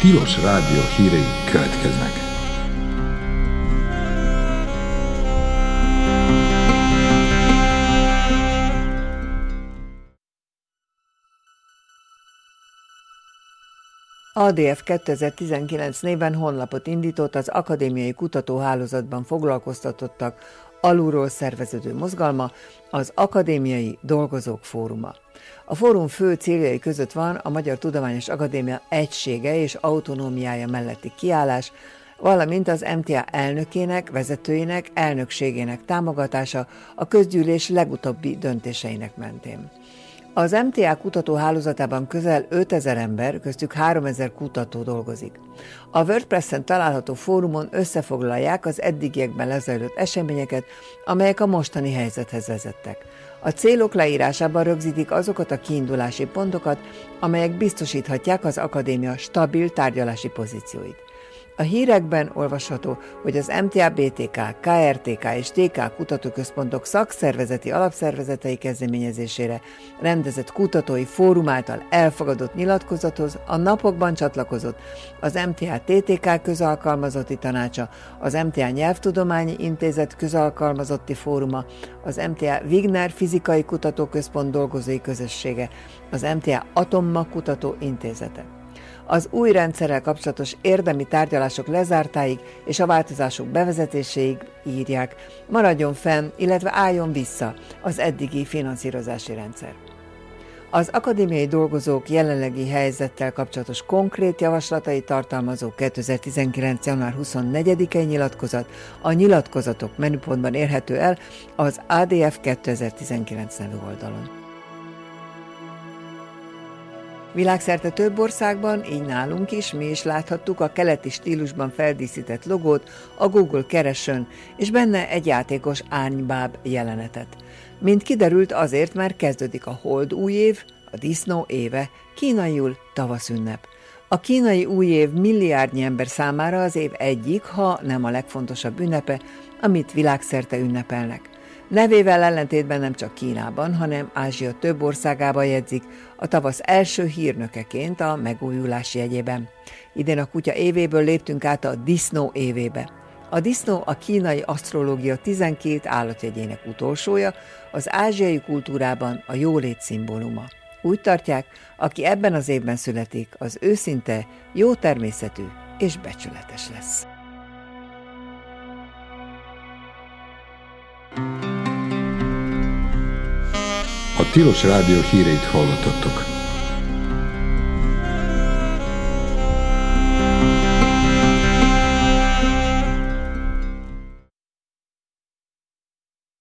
Tilos Rádió hírei következnek. ADF 2019 néven honlapot indított az akadémiai kutatóhálózatban foglalkoztatottak alulról szerveződő mozgalma, az Akadémiai Dolgozók Fóruma. A fórum fő céljai között van a Magyar Tudományos Akadémia egysége és autonómiája melletti kiállás, valamint az MTA elnökének, vezetőinek, elnökségének támogatása a közgyűlés legutóbbi döntéseinek mentén. Az MTA kutatóhálózatában közel 5000 ember, köztük 3000 kutató dolgozik. A WordPress-en található fórumon összefoglalják az eddigiekben lezajlott eseményeket, amelyek a mostani helyzethez vezettek. A célok leírásában rögzítik azokat a kiindulási pontokat, amelyek biztosíthatják az akadémia stabil tárgyalási pozícióit. A hírekben olvasható, hogy az MTA, BTK, KRTK és TK kutatóközpontok szakszervezeti alapszervezetei kezdeményezésére rendezett kutatói fórum által elfogadott nyilatkozathoz a napokban csatlakozott az MTA TTK közalkalmazotti tanácsa, az MTA Nyelvtudományi Intézet közalkalmazotti fóruma, az MTA Wigner Fizikai Kutatóközpont dolgozói közössége, az MTA Atommag Kutató Intézete. Az új rendszerrel kapcsolatos érdemi tárgyalások lezártáig és a változások bevezetéséig, írják, maradjon fenn, illetve álljon vissza az eddigi finanszírozási rendszer. Az akadémiai dolgozók jelenlegi helyzettel kapcsolatos konkrét javaslatai tartalmazó 2019. január 24-i nyilatkozat a nyilatkozatok menüpontban érhető el az ADF 2019 nevű oldalon. Világszerte több országban, így nálunk is, mi is láthattuk a keleti stílusban feldíszített logót a Google keresőn, és benne egy játékos árnybáb jelenetet. Mint kiderült, azért, mert kezdődik a hold új év, a disznó éve, kínaiul tavaszünnep. A kínai új év milliárdnyi ember számára az év egyik, ha nem a legfontosabb ünnepe, amit világszerte ünnepelnek. Nevével ellentétben nem csak Kínában, hanem Ázsia több országában jegyzik a tavasz első hírnökeként a megújulás jegyében. Idén a kutya évéből léptünk át a disznó évébe. A disznó a kínai asztrológia 12 állatjegyének utolsója, az ázsiai kultúrában a jólét szimbóluma. Úgy tartják, aki ebben az évben születik, az őszinte, jó természetű és becsületes lesz. A Tilos Rádió híreit hallottatok.